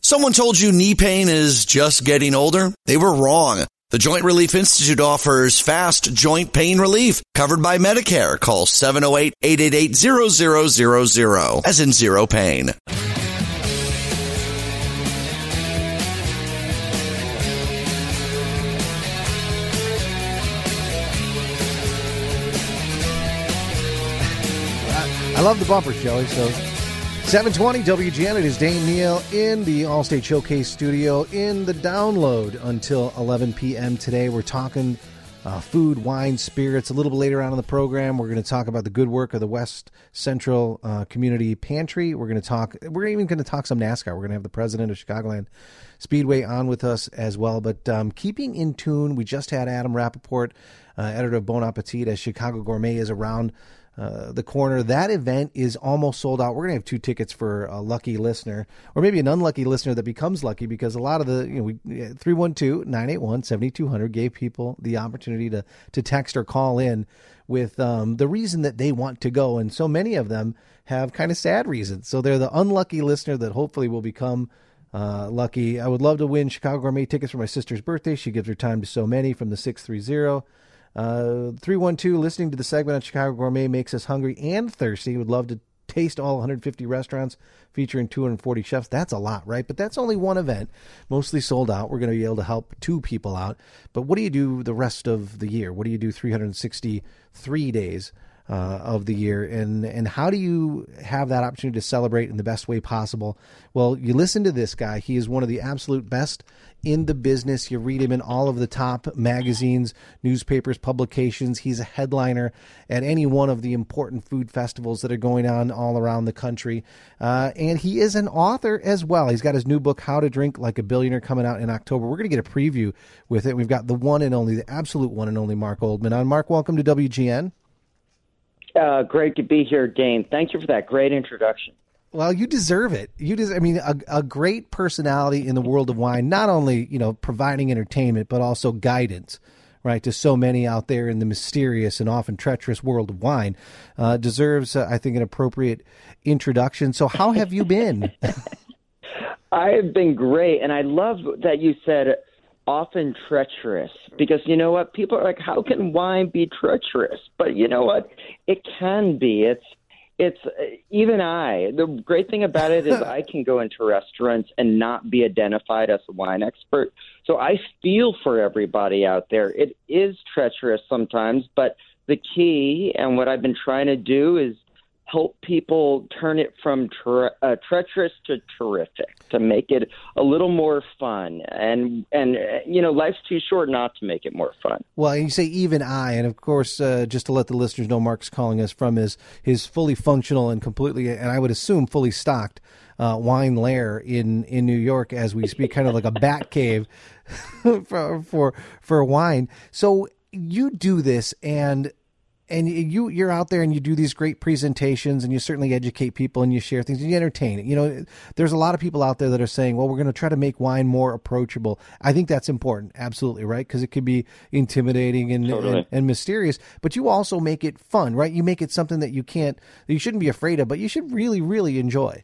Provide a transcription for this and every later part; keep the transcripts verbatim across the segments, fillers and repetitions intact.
Someone told you knee pain is just getting older? They were wrong. The Joint Relief Institute offers fast joint pain relief covered by Medicare. Call seven oh eight, eight eight eight, zero zero zero zero, as in zero pain. I love the bumpers, Joey. So seven twenty W G N. It is Dane Neal in the Allstate Showcase studio in the download until eleven p.m. today. We're talking uh, food, wine, spirits. A little bit later on in the program, we're going to talk about the good work of the West Central uh, Community Pantry. We're going to talk. We're even going to talk some NASCAR. We're going to have the president of Chicagoland Speedway on with us as well. But um, keeping in tune, we just had Adam Rappaport, uh, editor of Bon Appetit, as Chicago Gourmet is around Uh, the corner. That event is almost sold out. We're going to have two tickets for a lucky listener, or maybe an unlucky listener that becomes lucky, because a lot of the, you know, we three one two, nine eight one, seven two zero zero gave people the opportunity to, to text or call in with um, the reason that they want to go. And so many of them have kind of sad reasons. So they're the unlucky listener that hopefully will become uh, lucky. I would love to win Chicago Gourmet tickets for my sister's birthday. She gives her time to so many from the six three zero. Uh, three one two, listening to the segment on Chicago Gourmet makes us hungry and thirsty. Would love to taste all one hundred fifty restaurants featuring two hundred forty chefs. That's a lot, right? But that's only one event, mostly sold out. We're going to be able to help two people out. But what do you do the rest of the year? What do you do three hundred sixty-three days uh, of the year? And, and how do you have that opportunity to celebrate in the best way possible? Well, you listen to this guy. He is one of the absolute best in the business. You read him in all of the top magazines, newspapers, publications. He's a headliner at any one of the important food festivals that are going on all around the country. Uh, and he is an author as well. He's got his new book, How to Drink Like a Billionaire, coming out in October. We're going to get a preview with it. We've got the one and only, the absolute one and only Mark Oldman on. Mark, welcome to W G N. Uh, great to be here, Dane. Thank you for that great introduction. Well, you deserve it. You des- I mean, a, a great personality in the world of wine, not only, you know, providing entertainment, but also guidance, right, to so many out there in the mysterious and often treacherous world of wine, uh, deserves, uh, I think, an appropriate introduction. So how have you been? I have been great, and I love that you said often treacherous, because you know what? People are like, how can wine be treacherous? But you know what? It can be. It's It's even I. The great thing about it is I can go into restaurants and not be identified as a wine expert. So I feel for everybody out there. It is treacherous sometimes, but the key and what I've been trying to do is help people turn it from tre- uh, treacherous to terrific, to make it a little more fun. And, and uh, you know, life's too short not to make it more fun. Well, you say even I, and of course, uh, just to let the listeners know, Mark's calling us from his, his fully functional and completely, and I would assume fully stocked, uh, wine lair in, in New York as we speak, kind of like a bat cave for, for, for wine. So you do this, and And you, you're out there and you do these great presentations, and you certainly educate people and you share things and you entertain. You know, there's a lot of people out there that are saying, well, we're going to try to make wine more approachable. I think that's important. Absolutely. Right. Because it could be intimidating and, totally. and, and mysterious, but you also make it fun, right? You make it something that you can't, that you shouldn't be afraid of, but you should really, really enjoy.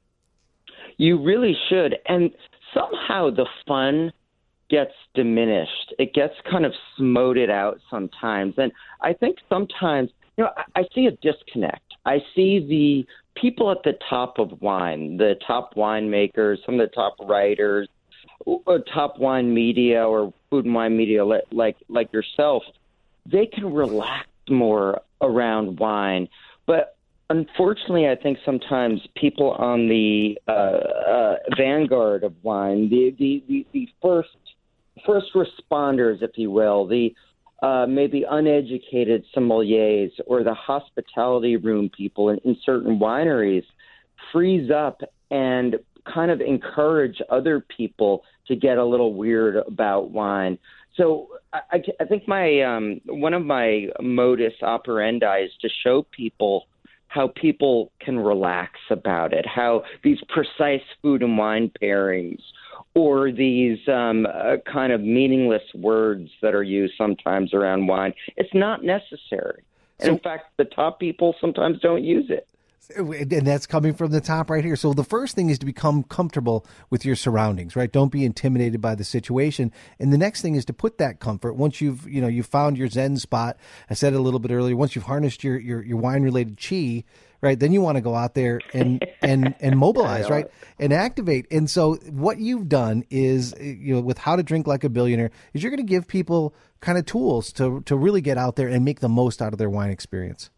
You really should. And somehow the fun gets diminished. It gets kind of smoted out sometimes. And I think sometimes, you know, I, I see a disconnect. I see the people at the top of wine, the top winemakers, some of the top writers, or top wine media or food and wine media like, like, like yourself. They can relax more around wine. But unfortunately, I think sometimes people on the uh, uh, vanguard of wine, the, the, the, the first first responders, if you will, the uh, maybe uneducated sommeliers or the hospitality room people in, in certain wineries freeze up and kind of encourage other people to get a little weird about wine. So I, I think my um, one of my modus operandi is to show people how people can relax about it, how these precise food and wine pairings or these um, uh, kind of meaningless words that are used sometimes around wine, it's not necessary. And So, in fact, the top people sometimes don't use it. And that's coming from the top right here. So the first thing is to become comfortable with your surroundings, right? Don't be intimidated by the situation. And the next thing is to put that comfort once you've, you know, you've found your Zen spot. I said it a little bit earlier. Once you've harnessed your, your, your wine related chi, right? Then you want to go out there and, and, and mobilize, right? And activate. And so what you've done is, you know, with How to Drink Like a Billionaire, is you're going to give people kind of tools to, to really get out there and make the most out of their wine experience.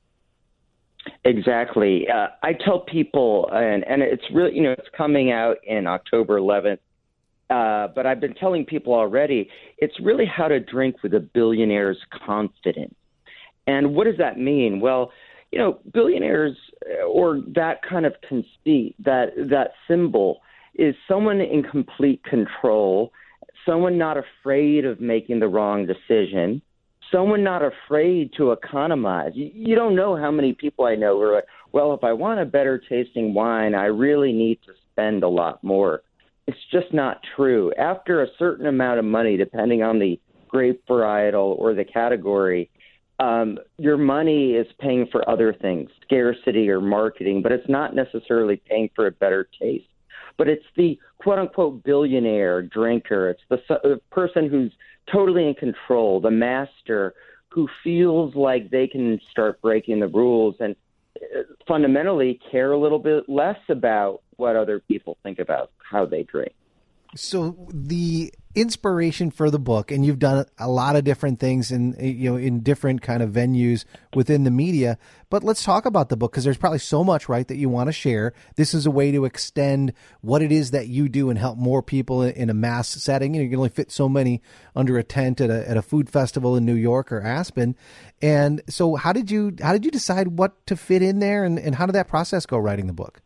Exactly. Uh, I tell people, and, and it's really, you know, it's coming out in October eleventh, uh, but I've been telling people already, it's really how to drink with a billionaire's confidence. And what does that mean? Well, you know, billionaires or that kind of conceit, that, that symbol is someone in complete control, someone not afraid of making the wrong decision, someone not afraid to economize. You, you don't know how many people I know who are like, well, if I want a better tasting wine, I really need to spend a lot more. It's just not true. After a certain amount of money, depending on the grape varietal or the category, um, your money is paying for other things, scarcity or marketing, but it's not necessarily paying for a better taste. But it's the quote-unquote billionaire drinker. It's the, the person who's totally in control, the master who feels like they can start breaking the rules and fundamentally care a little bit less about what other people think about how they drink. So the inspiration for the book, and you've done a lot of different things in, you know, in different kind of venues within the media, but let's talk about the book because there's probably so much, right, that you want to share. This is a way to extend what it is that you do and help more people in a mass setting. You know, you can only fit so many under a tent at a, at a food festival in New York or Aspen. And so how did you, how did you decide what to fit in there, and, and how did that process go writing the book?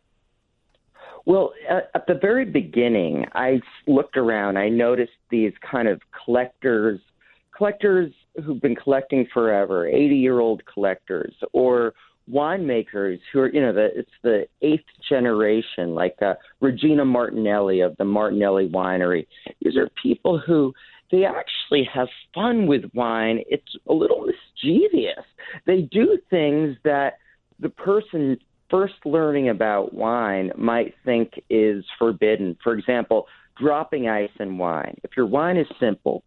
Well, at the very beginning, I looked around. I noticed these kind of collectors, collectors who've been collecting forever, eighty-year-old collectors, or winemakers who are, you know, the, it's the eighth generation, like uh, Regina Martinelli of the Martinelli Winery. These are people who, they actually have fun with wine. It's a little mischievous. They do things that the person first learning about wine might think is forbidden. For example, dropping ice in wine. If your wine is simple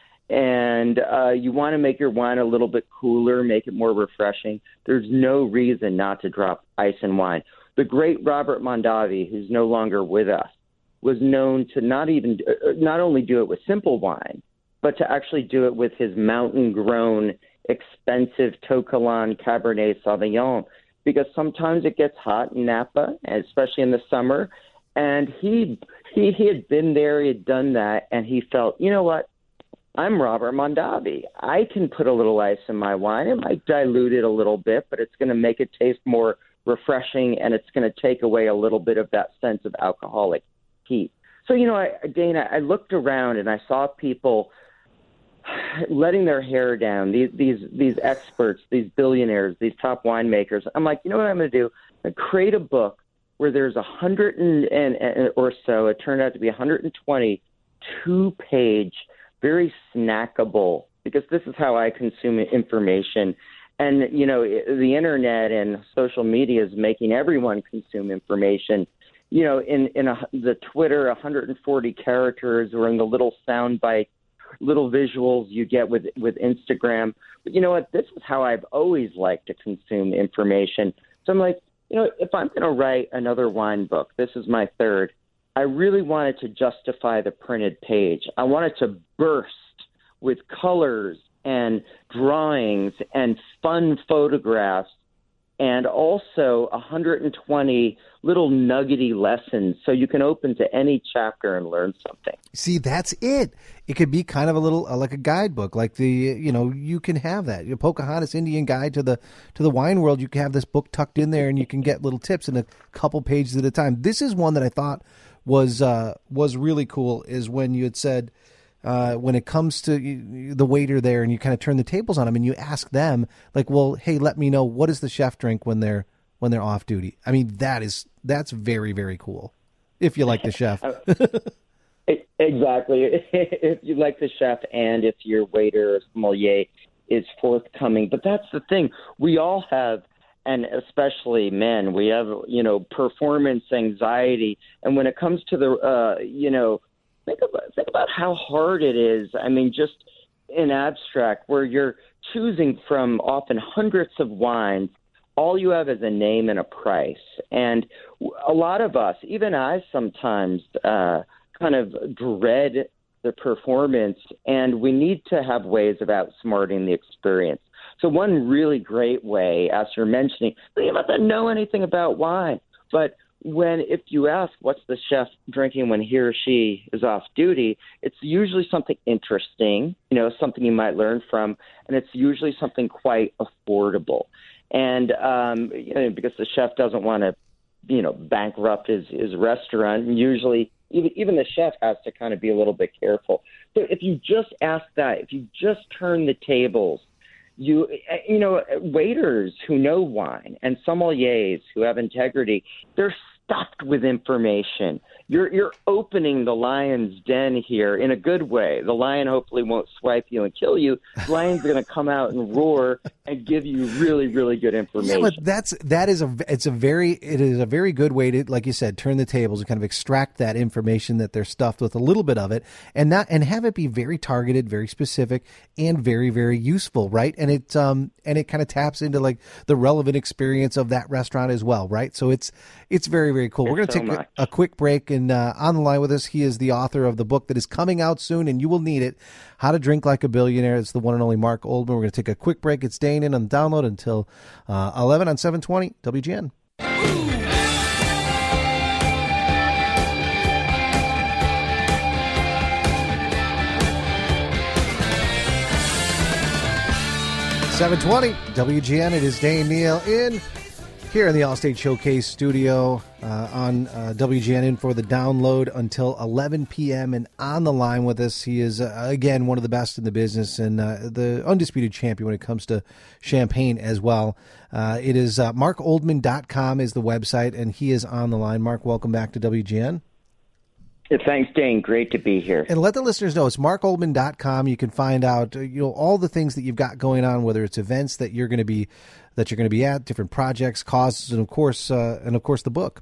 and uh, you want to make your wine a little bit cooler, make it more refreshing, there's no reason not to drop ice in wine. The great Robert Mondavi, who's no longer with us, was known to not even uh, not only do it with simple wine, but to actually do it with his mountain-grown, expensive To Kalon Cabernet Sauvignon, because sometimes it gets hot in Napa, especially in the summer. And he, he he had been there, he had done that, and he felt, you know what, I'm Robert Mondavi. I can put a little ice in my wine. It might dilute it a little bit, but it's going to make it taste more refreshing, and it's going to take away a little bit of that sense of alcoholic heat. So, you know, I, Dana, I looked around and I saw people letting their hair down, these these these experts, these billionaires, these top winemakers. I'm like, you know what I'm going to do? I'm going to create a book where there's a hundred and, and, and or so. It turned out to be one hundred twenty two-page, very snackable, because this is how I consume information. And, you know, the internet and social media is making everyone consume information. You know, in, in a, the Twitter, one hundred forty characters, or in the little sound bite, little visuals you get with with Instagram. But you know what? This is how I've always liked to consume information. So I'm like, you know, if I'm going to write another wine book, this is my third, I really wanted to justify the printed page. I wanted to burst with colors and drawings and fun photographs, and also one hundred twenty little nuggety lessons so you can open to any chapter and learn something. See, that's it. It could be kind of a little uh, like a guidebook, like the, you know, you can have that. Your Pocahontas Indian Guide to the to the wine world, you can have this book tucked in there and you can get little tips in a couple pages at a time. This is one that I thought was uh, was really cool, is when you had said, Uh, when it comes to the waiter there and you kind of turn the tables on them and you ask them, like, well, hey, let me know, what does the chef drink when they're when they're off duty? I mean, that is that's very, very cool, if you like the chef. Exactly. If you like the chef and if your waiter or sommelier is forthcoming. But that's the thing. We all have and especially men, we have, you know, performance anxiety. And when it comes to the, uh, you know, think about, think about how hard it is. I mean, just in abstract, where you're choosing from often hundreds of wines, all you have is a name and a price. And a lot of us, even I sometimes uh, kind of dread the performance, and we need to have ways of outsmarting the experience. So one really great way, as you're mentioning, you don't have to know anything about wine, but when if you ask what's the chef drinking when he or she is off duty, it's usually something interesting, you know, something you might learn from, and it's usually something quite affordable. And um, you know, because the chef doesn't want to, you know, bankrupt his, his restaurant, and usually even even the chef has to kind of be a little bit careful. So if you just ask that, if you just turn the tables, You, you know, waiters who know wine and sommeliers who have integrity, they're stuffed with information. You're you're opening the lion's den here in a good way. The lion hopefully won't swipe you and kill you. The lion's going to come out and roar and give you really, really good information. Yeah, but that's that is a it's a very it is a very good way to, like you said, turn the tables and kind of extract that information that they're stuffed with, a little bit of it, and not and have it be very targeted, very specific, and very, very useful, right? And it um and it kind of taps into like the relevant experience of that restaurant as well, right? So it's it's very, very cool. We're going to so take much. a, a quick break, and uh, on the line with us, he is the author of the book that is coming out soon, and you will need it, How to Drink Like a Billionaire. It's the one and only Mark Oldman. We're going to take a quick break. It's staying in on the download until uh, eleven on seven twenty W G N. seven twenty W G N. It is Dane Neal in here in the Allstate Showcase studio uh, on uh, W G N in for the download until eleven p.m. And on the line with us, he is, uh, again, one of the best in the business and uh, the undisputed champion when it comes to champagne as well. Uh, it is uh, mark oldman dot com is the website, and he is on the line. Mark, welcome back to W G N. Thanks, Dane. Great to be here. And let the listeners know, it's mark oldman dot com. You can find out, you know, all the things that you've got going on, whether it's events that you're going to be that you're going to be at, different projects, causes, and of course, uh, and of course, the book.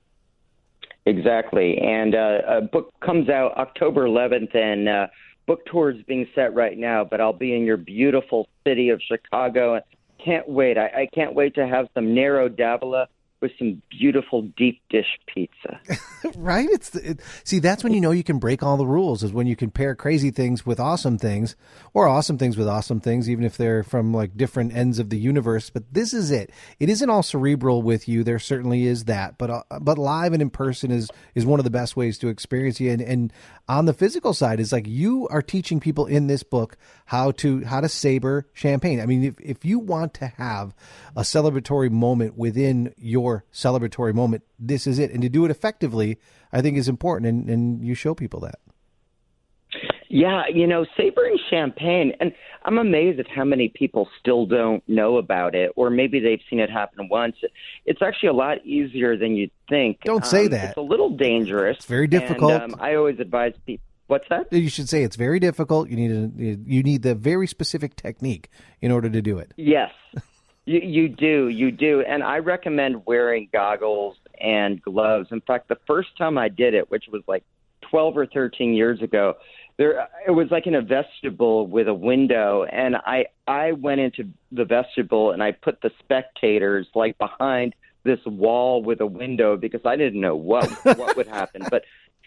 Exactly. And uh, a book comes out October eleventh, and uh, book tour is being set right now. But I'll be in your beautiful city of Chicago. Can't wait. I, I can't wait to have some Nero d'Avola with some beautiful deep dish pizza. Right? It's it, see, that's when you know you can break all the rules, is when you can pair crazy things with awesome things, or awesome things with awesome things, even if they're from like different ends of the universe. But this is it. It isn't all cerebral with you. There certainly is that, but uh, but live and in person is is one of the best ways to experience you. And, and on the physical side, is like you are teaching people in this book how to how to saber champagne. I mean, if if you want to have a celebratory moment within your celebratory moment, this is it. And to do it effectively, I think, is important, and, and you show people that. Yeah, you know, savoring champagne, and I'm amazed at how many people still don't know about it, or maybe they've seen it happen once. It's actually a lot easier than you'd think. Don't say um, that. It's a little dangerous. It's very difficult. And, um, I always advise people. What's that? You should say it's very difficult. You need a, you need the very specific technique in order to do it. Yes. You, you do, you do. And I recommend wearing goggles and gloves. In fact, the first time I did it, which was like twelve or thirteen years ago, there it was like in a vestibule with a window. And I, I went into the vestibule and I put the spectators like behind this wall with a window because I didn't know what, what would happen. But,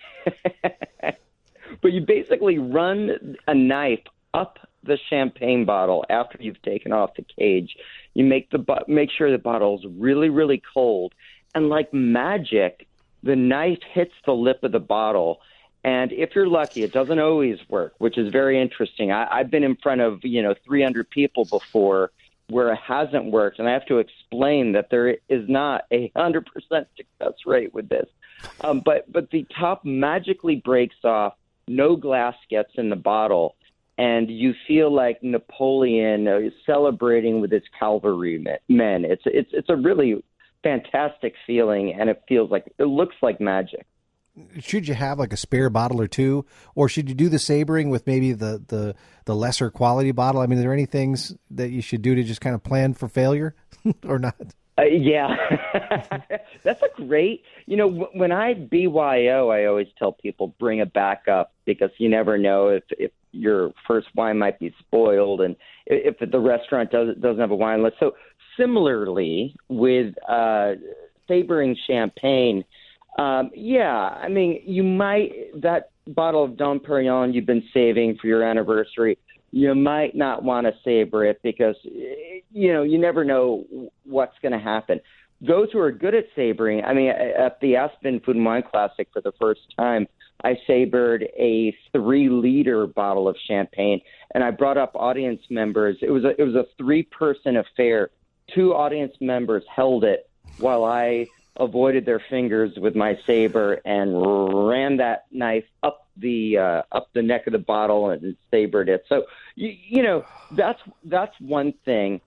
but you basically run a knife up the champagne bottle after you've taken off the cage. You make the make sure the bottle's really, really cold, and like magic, the knife hits the lip of the bottle. And if you're lucky, it doesn't always work, which is very interesting. I, I've been in front of you know three hundred people before where it hasn't worked, and I have to explain that there is not a hundred percent success rate with this. Um, but but the top magically breaks off. No glass gets in the bottle. And you feel like Napoleon uh, celebrating with his cavalry men. It's it's it's a really fantastic feeling, and it feels like it looks like magic. Should you have like a spare bottle or two, or should you do the sabering with maybe the the, the lesser quality bottle? I mean, are there any things that you should do to just kind of plan for failure, or not? Uh, yeah, that's a great, you know, w- when I B Y O, I always tell people bring a backup because you never know if, if your first wine might be spoiled and if the restaurant doesn't, doesn't have a wine list. So similarly with uh, savoring champagne, um, yeah, I mean, you might, that bottle of Dom Perignon you've been saving for your anniversary, you might not want to savor it because, you know, you never know what's going to happen. Those who are good at savoring, I mean, at the Aspen Food and Wine Classic for the first time, I savored a three-liter bottle of champagne, and I brought up audience members. It was a, it was a three-person affair. Two audience members held it while I avoided their fingers with my saber and ran that knife up the uh, up the neck of the bottle and savored it. So you, you know that's that's one thing.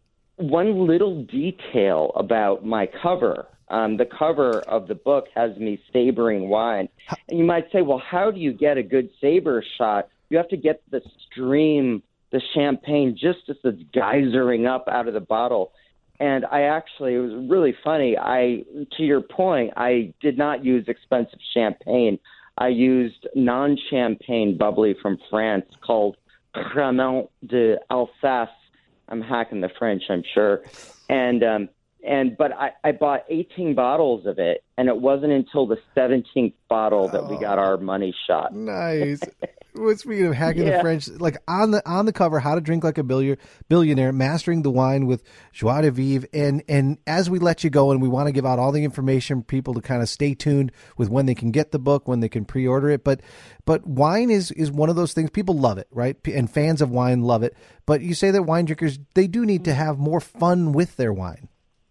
One little detail about my cover. Um, the cover of the book has me savoring wine, and you might say, "Well, how do you get a good savor shot?" You have to get the stream, the champagne, just as it's geysering up out of the bottle. And I actually, it was really funny. I, to your point, I did not use expensive champagne. I used non-champagne bubbly from France called Crémant d'Alsace. I'm hacking the French, I'm sure. And um, and but I, I bought eighteen bottles of it, and it wasn't until the seventeenth bottle that we got our money shot. Nice. Well, speaking of hacking Yeah. the French, like on the on the cover, How to Drink Like a Billiard, Billionaire, Mastering the Wine with Joie de Vivre. And, and as we let you go, and we want to give out all the information for people to kind of stay tuned with when they can get the book, when they can pre-order it. But but wine is, is one of those things, people love it, right? And fans of wine love it. But you say that wine drinkers, they do need to have more fun with their wine.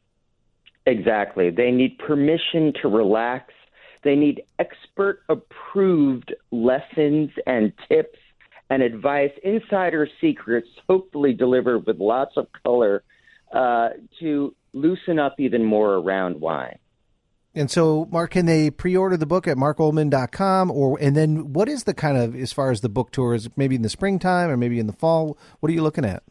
Exactly. They need permission to relax. They need expert-approved lessons and tips and advice, insider secrets, hopefully delivered with lots of color, uh, to loosen up even more around wine. And so, Mark, can they pre-order the book at mark oldman dot com? Or and then what is the kind of, as far as the book tour, is it maybe in the springtime or maybe in the fall? What are you looking at?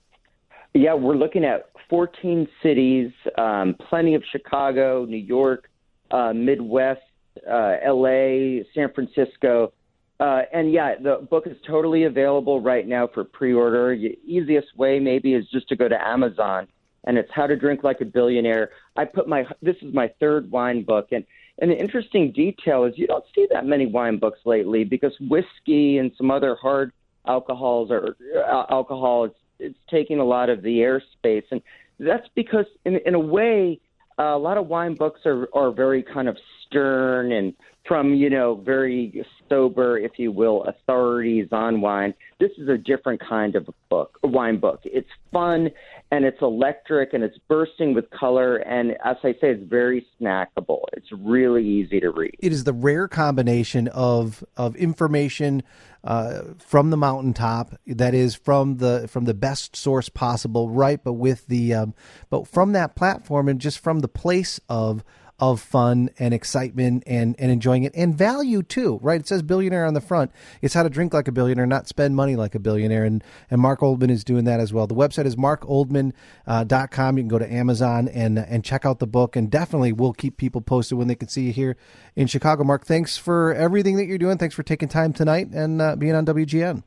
Yeah, we're looking at fourteen cities, um, plenty of Chicago, New York, uh, Midwest, uh, L A, San Francisco. Uh, and yeah, the book is totally available right now for pre-order. The easiest way maybe is just to go to Amazon, and it's How to Drink Like a Billionaire. I put my, this is my third wine book. And, and the interesting detail is you don't see that many wine books lately because whiskey and some other hard alcohols or uh, alcohol, it's, it's taking a lot of the airspace. And that's because in, in a way, uh, a lot of wine books are, are very kind of stern and from, you know, very sober, if you will, authorities on wine. This is a different kind of a book, a wine book. It's fun and it's electric and it's bursting with color. And as I say, it's very snackable. It's really easy to read. It is the rare combination of of information uh, from the mountaintop, that is from the from the best source possible, right? But with the um, but from that platform and just from the place of of fun and excitement and, and enjoying it and value too, right? It says billionaire on the front. It's how to drink like a billionaire, not spend money like a billionaire. And, and Mark Oldman is doing that as well. The website is mark oldman dot com. You can go to Amazon and, and check out the book, and definitely we'll keep people posted when they can see you here in Chicago. Mark, thanks for everything that you're doing. Thanks for taking time tonight and uh, being on W G N.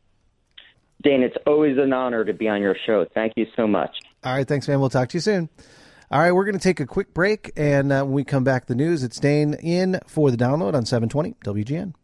Dane, it's always an honor to be on your show. Thank you so much. All right. Thanks, man. We'll talk to you soon. All right, we're going to take a quick break, and uh, when we come back, the news. It's Dane in for the download on seven twenty W G N.